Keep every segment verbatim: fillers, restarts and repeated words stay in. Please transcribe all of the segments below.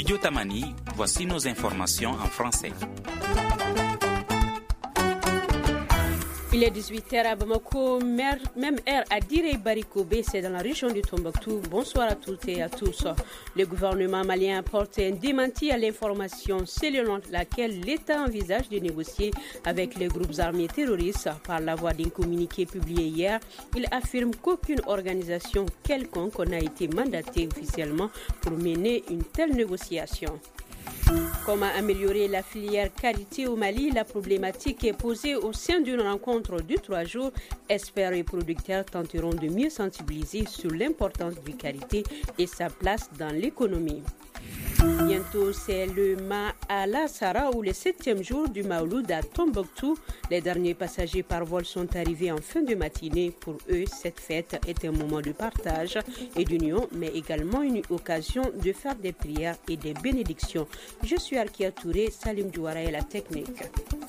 Studio Tamani, voici nos informations en français. Il est dix-huit heures à Bamako, même heure à Diré Barikobe, c'est dans la région du Tombouctou. Bonsoir à toutes et à tous. Le gouvernement malien apporte un démenti à l'information selon laquelle l'État envisage de négocier avec les groupes armés terroristes. Par la voie d'un communiqué publié hier, il affirme qu'aucune organisation quelconque n'a été mandatée officiellement pour mener une telle négociation. Comment améliorer la filière karité au Mali? La problématique est posée au sein d'une rencontre de trois jours. Experts et producteurs tenteront de mieux sensibiliser sur l'importance du karité et sa place dans l'économie. Bientôt, c'est le Ma'ala Sara ou le septième jour du Maouloud à Tombouctou. Les derniers passagers par vol sont arrivés en fin de matinée. Pour eux, cette fête est un moment de partage et d'union, mais également une occasion de faire des prières et des bénédictions. Je suis Arkia Touré, Salim Douara et la technique.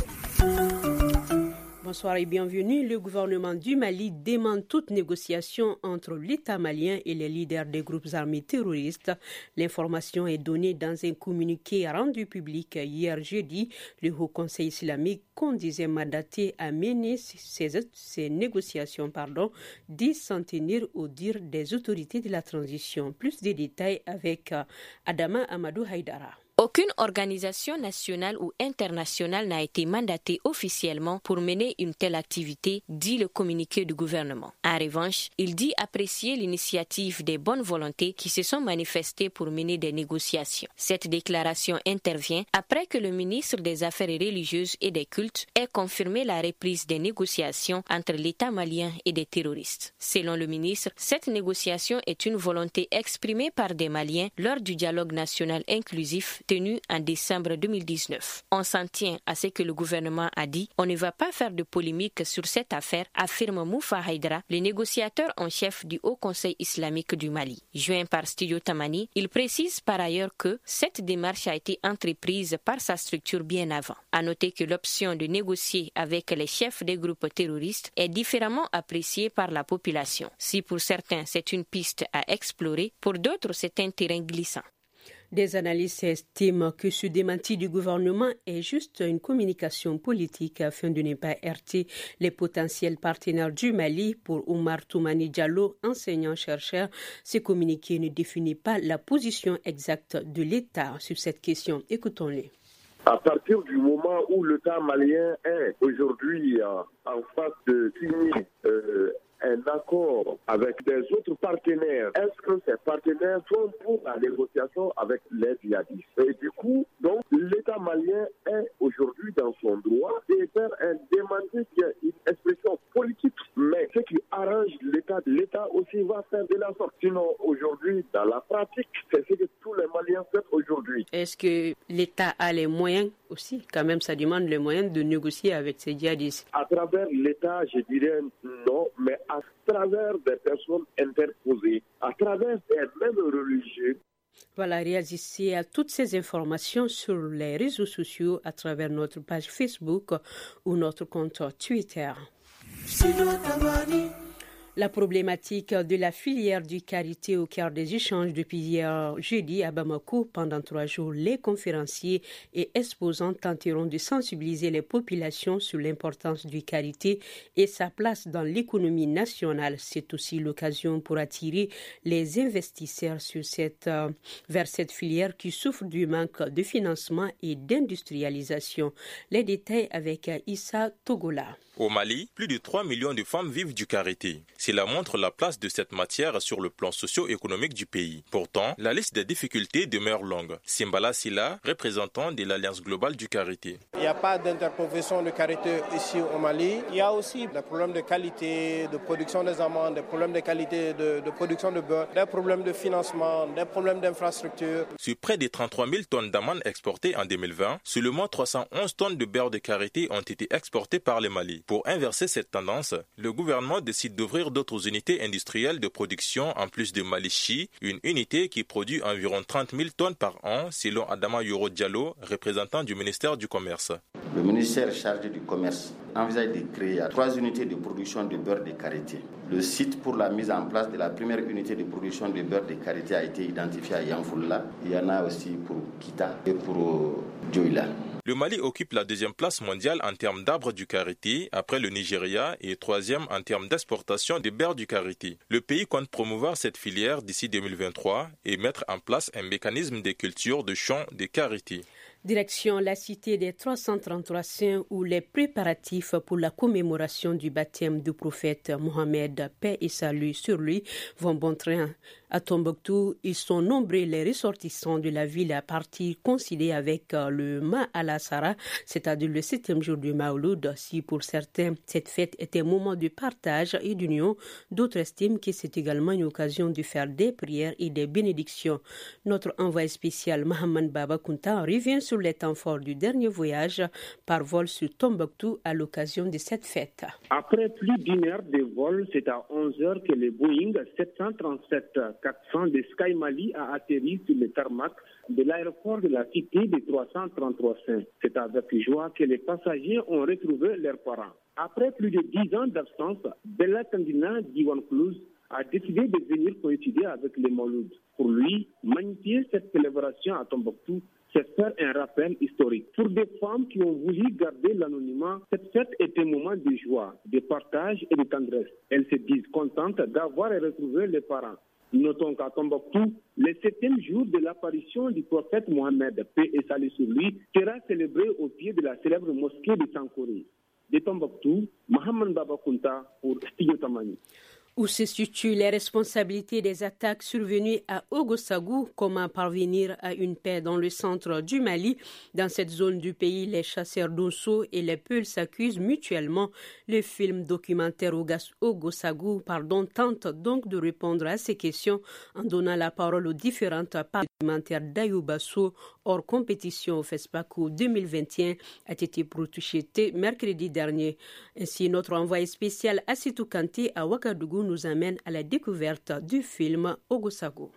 Bonsoir et bienvenue. Le gouvernement du Mali dément toute négociation entre l'État malien et les leaders des groupes armés terroristes. L'information est donnée dans un communiqué rendu public hier jeudi. Le Haut Conseil islamique qu'on disait mandaté à mener ces, ces négociations, pardon, dit s'en tenir au dire des autorités de la transition. Plus de détails avec Adama Amadou Haïdara. Aucune organisation nationale ou internationale n'a été mandatée officiellement pour mener une telle activité, dit le communiqué du gouvernement. En revanche, il dit apprécier l'initiative des bonnes volontés qui se sont manifestées pour mener des négociations. Cette déclaration intervient après que le ministre des Affaires religieuses et des cultes ait confirmé la reprise des négociations entre l'État malien et des terroristes. Selon le ministre, cette négociation est une volonté exprimée par des Maliens lors du dialogue national inclusif tenu en décembre deux mille dix-neuf. On s'en tient à ce que le gouvernement a dit. On ne va pas faire de polémique sur cette affaire, affirme Moufa Haïdara, le négociateur en chef du Haut Conseil islamique du Mali. Joint par Studio Tamani, il précise par ailleurs que cette démarche a été entreprise par sa structure bien avant. À noter que l'option de négocier avec les chefs des groupes terroristes est différemment appréciée par la population. Si pour certains c'est une piste à explorer, pour d'autres c'est un terrain glissant. Des analystes estiment que ce démenti du gouvernement est juste une communication politique afin de ne pas heurter les potentiels partenaires du Mali. Pour Oumar Toumani Diallo, enseignant-chercheur, ce communiqué ne définit pas la position exacte de l'État sur cette question. Écoutons-le. À partir du moment où l'État malien est aujourd'hui en, en phase de signer euh, un accord avec des autres partenaires, est-ce que ces partenaires sont pour la négociation avec les djihadistes? Et du coup, donc, l'État malien est aujourd'hui dans son droit de faire un démenti qui est une expression politique. Mais ce qui arrange l'État, l'État aussi va faire de la sorte. Sinon, aujourd'hui, dans la pratique, c'est ce que tous les Maliens font aujourd'hui. Est-ce que l'État a les moyens aussi? Quand même, ça demande les moyens de négocier avec ces djihadistes. À travers l'État, je dirais non, mais à travers des personnes interposées, à travers des mêmes religieux. Voilà, réagissez à toutes ces informations sur les réseaux sociaux à travers notre page Facebook ou notre compte Twitter. La problématique de la filière du karité au cœur des échanges depuis hier jeudi à Bamako. Pendant trois jours, les conférenciers et exposants tenteront de sensibiliser les populations sur l'importance du karité et sa place dans l'économie nationale. C'est aussi l'occasion pour attirer les investisseurs sur cette, euh, vers cette filière qui souffre du manque de financement et d'industrialisation. Les détails avec Issa Togola. Au Mali, plus de trois millions de femmes vivent du karité. Cela montre la place de cette matière sur le plan socio-économique du pays. Pourtant, la liste des difficultés demeure longue. Simbala Silla, représentant de l'Alliance globale du karité. Il n'y a pas d'interprofession de karité ici au Mali. Il y a aussi des problèmes de qualité, de production des amandes, des problèmes de qualité de, de production de beurre, des problèmes de financement, des problèmes d'infrastructure. Sur près de trente-trois mille tonnes d'amandes exportées en deux mille vingt, seulement trois cent onze tonnes de beurre de karité ont été exportées par le Mali. Pour inverser cette tendance, le gouvernement décide d'ouvrir d'autres unités industrielles de production en plus de Malichi, une unité qui produit environ trente mille tonnes par an, selon Adama Yoro Diallo, représentant du ministère du Commerce. Le ministère chargé du Commerce envisage de créer trois unités de production de beurre de karité. Le site pour la mise en place de la première unité de production de beurre de karité a été identifié à Yamfoula. Il y en a aussi pour Kita et pour Dioula. Le Mali occupe la deuxième place mondiale en termes d'arbres du karité, après le Nigeria, et troisième en termes d'exportation des beurre du karité. Le pays compte promouvoir cette filière d'ici deux mille vingt-trois et mettre en place un mécanisme de culture de champs de karité. Direction la cité des trois cent trente-trois saints où les préparatifs pour la commémoration du baptême du prophète Mohammed, paix et salut sur lui, vont bon train. À Tombouctou, ils sont nombreux les ressortissants de la ville à partir coïncider avec le Ma al-Asara, c'est-à-dire le septième jour du Maouloud. Si pour certains, cette fête est un moment de partage et d'union, d'autres estiment que c'est également une occasion de faire des prières et des bénédictions. Notre envoyé spécial Mohamed Baba Kunta revient sur les temps forts du dernier voyage par vol sur Tombouctou à l'occasion de cette fête. Après plus d'une heure de vol, c'est à onze heures que le Boeing sept cent trente-sept quatre cents de Sky Mali a atterri sur le tarmac de l'aéroport de la cité des trois cent trente-trois saints. C'est avec joie que les passagers ont retrouvé leurs parents. Après plus de dix ans d'absence, Bella Tandina Diwan Klouz a décidé de venir coïncider avec les Moulouds. Pour lui, magnifier cette célébration à Tombouctou, c'est faire un rappel historique. Pour des femmes qui ont voulu garder l'anonymat, cette fête est un moment de joie, de partage et de tendresse. Elles se disent contentes d'avoir retrouvé les parents. Notons qu'à Tombouctou, le septième jour de l'apparition du prophète Mohammed, paix et salut sur lui, sera célébré au pied de la célèbre mosquée de Sankouri. De Tombouctou, Mohamed Baba Kunta pour Studio Tamani. Où se situent les responsabilités des attaques survenues à Ogosagou? Comment parvenir à une paix dans le centre du Mali? Dans cette zone du pays, les chasseurs d'Osso et les Peuls s'accusent mutuellement. Le film documentaire Ogosagou pardon, tente donc de répondre à ces questions en donnant la parole aux différentes parties documentaires d'Ayoubasso hors compétition au FESPACO deux mille vingt et un a été projeté mercredi dernier. Ainsi, notre envoyé spécial Assitou Kanté à Ouagadougou nous amène à la découverte du film Ogosagou.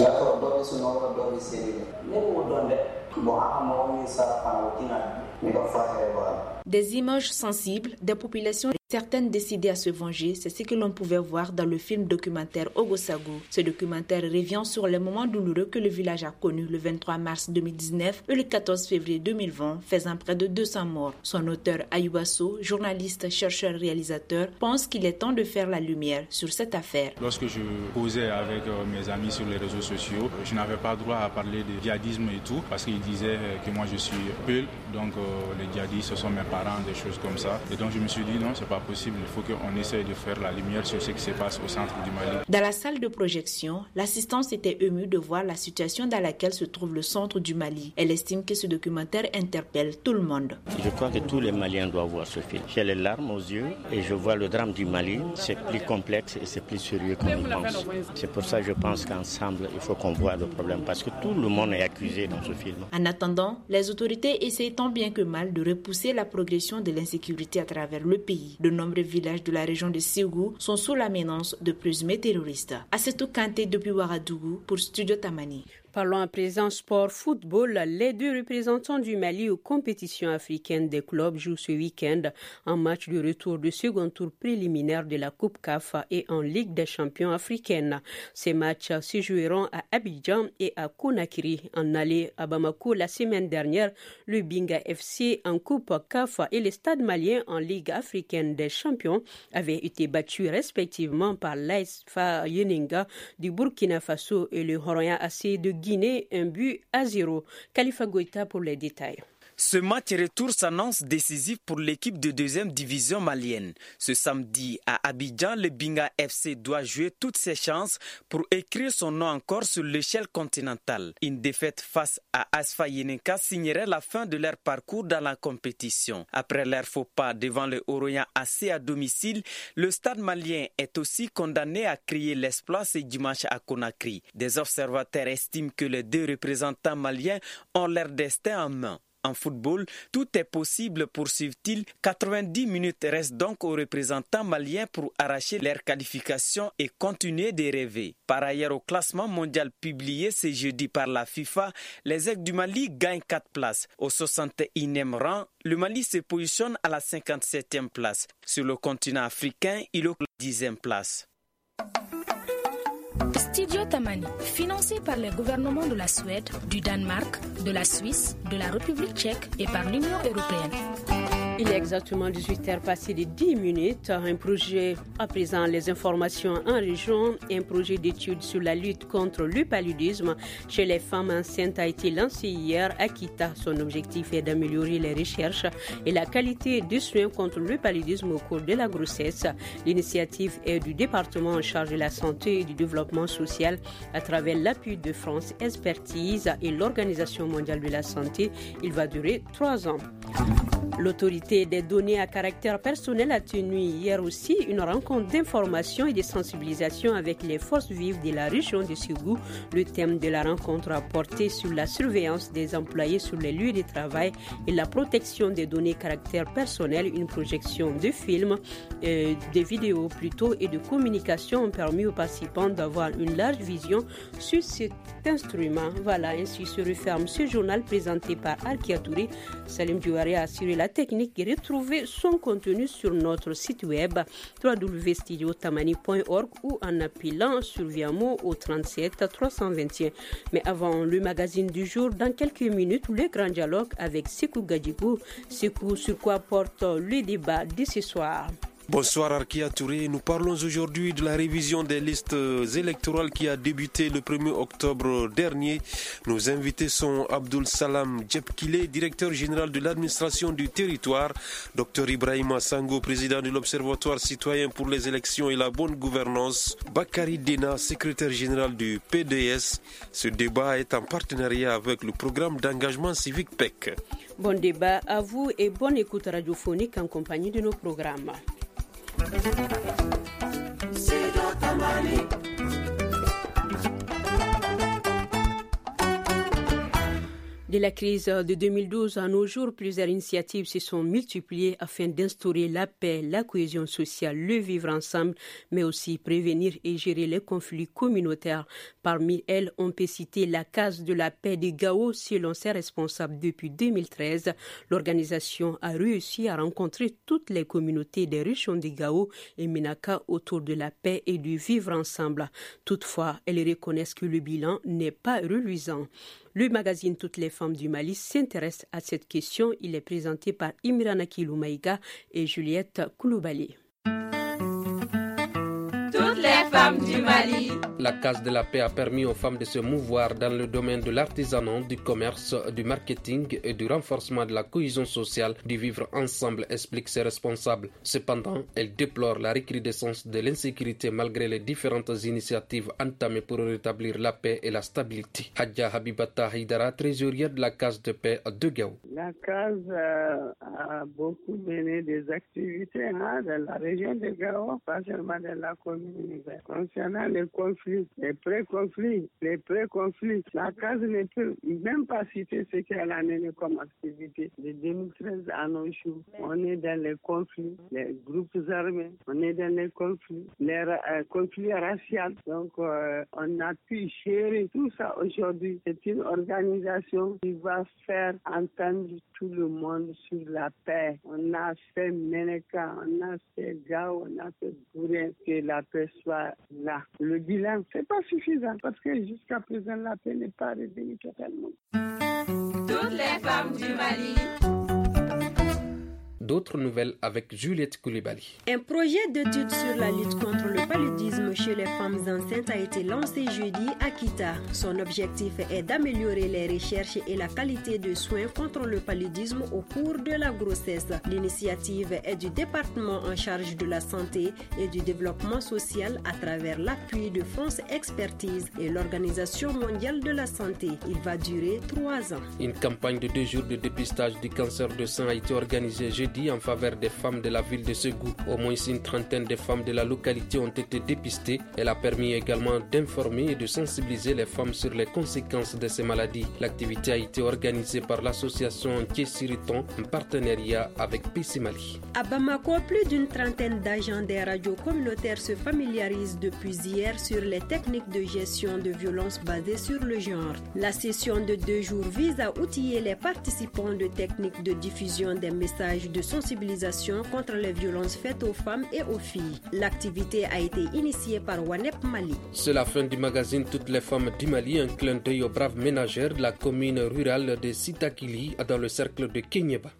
Des images sensibles, des populations certaines décidées à se venger, c'est ce que l'on pouvait voir dans le film documentaire Ogosagou. Ce documentaire revient sur les moments douloureux que le village a connus le vingt-trois mars deux mille dix-neuf et le quatorze février deux mille vingt, faisant près de deux cents morts. Son auteur Ayoubasso, journaliste, chercheur, réalisateur, pense qu'il est temps de faire la lumière sur cette affaire. Lorsque je causais avec mes amis sur les réseaux sociaux, je n'avais pas droit à parler de djihadisme et tout, parce qu'ils disaient que moi je suis Peul, donc euh, les djihadistes ce sont mes parents, des choses comme ça. Et donc je me suis dit non, c'est pas possible, il faut qu'on essaye de faire la lumière sur ce qui se passe au centre du Mali. Dans la salle de projection, l'assistance était émue de voir la situation dans laquelle se trouve le centre du Mali. Elle estime que ce documentaire interpelle tout le monde. Je crois que tous les Maliens doivent voir ce film. J'ai les larmes aux yeux et je vois le drame du Mali. C'est plus complexe et c'est plus sérieux qu'on y pense. C'est pour ça que je pense qu'ensemble, il faut qu'on voit le problème parce que tout le monde est accusé dans ce film. En attendant, les autorités essayent tant bien que mal de repousser la progression de l'insécurité à travers le pays. De nombreux villages de la région de Ségou sont sous la menace de présumés terroristes. Assetou Kanté depuis Ouagadougou pour Studio Tamani. Parlons à présent sport football. Les deux représentants du Mali aux compétitions africaines des clubs jouent ce week-end en match de retour du second tour préliminaire de la Coupe C A F et en Ligue des champions africaine. Ces matchs se joueront à Abidjan et à Conakry. En aller à Bamako la semaine dernière, le Binga F C en Coupe C A F et le Stade malien en Ligue africaine des champions avaient été battus respectivement par l'A S F A Yeninga du Burkina Faso et le Horoya A C de Guinée, un but à zéro. Khalifa Goïta pour les détails. Ce match retour s'annonce décisif pour l'équipe de deuxième division malienne. Ce samedi, à Abidjan, le Binga F C doit jouer toutes ses chances pour écrire son nom encore sur l'échelle continentale. Une défaite face à Asfa Yenenka signerait la fin de leur parcours dans la compétition. Après leur faux pas devant le Horoya A C à domicile, le stade malien est aussi condamné à crier l'exploit ce dimanche à Conakry. Des observateurs estiment que les deux représentants maliens ont leur destin en main. en football, tout est possible, poursuivent-ils. quatre-vingt-dix minutes restent donc aux représentants maliens pour arracher leur qualification et continuer de rêver. Par ailleurs, au classement mondial publié ce jeudi par la FIFA, les Aigles du Mali gagnent quatre places. Au soixante et unième rang, le Mali se positionne à la cinquante-septième place. Sur le continent africain, il occupe la dixième place. Studio Tamani, financé par les gouvernements de la Suède, du Danemark, de la Suisse, de la République tchèque et par l'Union européenne. Il est exactement dix-huit heures passées de dix minutes. Un projet, à présent les informations en région, un projet d'étude sur la lutte contre le paludisme chez les femmes enceintes a été lancé hier à Kita. Son objectif est d'améliorer les recherches et la qualité des soins contre le paludisme au cours de la grossesse. L'initiative est du département en charge de la santé et du développement social à travers l'appui de France Expertise et l'Organisation mondiale de la santé. Il va durer trois ans. L'autorité des données à caractère personnel a tenu hier aussi une rencontre d'information et de sensibilisation avec les forces vives de la région de Ségou. Le thème de la rencontre a porté sur la surveillance des employés sur les lieux de travail et la protection des données à caractère personnel. Une projection de films, euh, de vidéos plutôt et de communication ont permis aux participants d'avoir une large vision sur cet instrument. Voilà, ainsi se referme ce journal présenté par Arkia Touré. Salim Djouari a assuré la technique et retrouver son contenu sur notre site web w w w point studio tamani point org ou en appelant sur Viamo au trente-sept trois cent vingt et un. Mais avant le magazine du jour, dans quelques minutes, le grand dialogue avec Sekou Gadjibou. Sekou, sur quoi porte le débat de ce soir? Bonsoir Arkia Touré, nous parlons aujourd'hui de la révision des listes électorales qui a débuté le premier octobre dernier. Nos invités sont Abdul Salam Djepkile, directeur général de l'administration du territoire, Dr Ibrahima Sango, président de l'Observatoire citoyen pour les élections et la bonne gouvernance, Bakari Dena, secrétaire général du P D S. Ce débat est en partenariat avec le programme d'engagement civique P E C. Bon débat à vous et bonne écoute radiophonique en compagnie de nos programmes. De la crise de deux mille douze à nos jours, plusieurs initiatives se sont multipliées afin d'instaurer la paix, la cohésion sociale, le vivre ensemble, mais aussi prévenir et gérer les conflits communautaires. Parmi elles, on peut citer la Case de la paix de Gao, selon ses responsables depuis deux mille treize. L'organisation a réussi à rencontrer toutes les communautés des régions de Gao et Menaka autour de la paix et du vivre ensemble. Toutefois, elles reconnaissent que le bilan n'est pas reluisant. Le magazine Toutes les femmes du Mali s'intéresse à cette question. Il est présenté par Imrana Kiloumaïga et Juliette Kouloubali. Toutes les femmes du Mali. La Case de la paix a permis aux femmes de se mouvoir dans le domaine de l'artisanat, du commerce, du marketing et du renforcement de la cohésion sociale, du vivre ensemble, explique ses responsables. Cependant, elle déplore la recrudescence de l'insécurité malgré les différentes initiatives entamées pour rétablir la paix et la stabilité. Hadja Habibata Haidara, trésorière de la Case de paix de Gao. La Case euh, a beaucoup mené des activités hein, dans la région de Gao, pas seulement dans la commune. Concernant les conflits, les pré-conflits, les pré-conflits, la Case ne peut même pas citer ce qu'elle a mené comme activité. De deux mille treize à nos jours, on est dans les conflits, les groupes armés, on est dans les conflits, les euh, conflits raciaux. Donc, euh, on a pu gérer tout ça aujourd'hui. C'est une organisation qui va faire entendre tout le monde sur la paix. On a fait Meneka, on a fait Gao, on a fait Bouré, que la paix soit là. Le bilan, c'est pas suffisant parce que jusqu'à présent, la paix n'est pas revenue totalement. Toutes les femmes du Mali. D'autres nouvelles avec Juliette Koulibaly. Un projet d'étude sur la lutte contre le paludisme chez les femmes enceintes a été lancé jeudi à Kita. Son objectif est d'améliorer les recherches et la qualité de soins contre le paludisme au cours de la grossesse. L'initiative est du département en charge de la santé et du développement social à travers l'appui de France Expertise et l'Organisation mondiale de la santé. Il va durer trois ans. Une campagne de deux jours de dépistage du cancer de sein a été organisée jeudi maladie en faveur des femmes de la ville de Ségou. Au moins une trentaine de femmes de la localité ont été dépistées. Elle a permis également d'informer et de sensibiliser les femmes sur les conséquences de ces maladies. L'activité a été organisée par l'association Thiessiriton en partenariat avec P C Mali. À Bamako, plus d'une trentaine d'agents des radios communautaires se familiarisent depuis hier sur les techniques de gestion de violences basées sur le genre. La session de deux jours vise à outiller les participants de techniques de diffusion des messages de sensibilisation contre les violences faites aux femmes et aux filles. L'activité a été initiée par WANEP Mali. C'est la fin du magazine Toutes les femmes du Mali, un clin d'œil aux braves ménagères de la commune rurale de Sitakili dans le cercle de Kenyeba.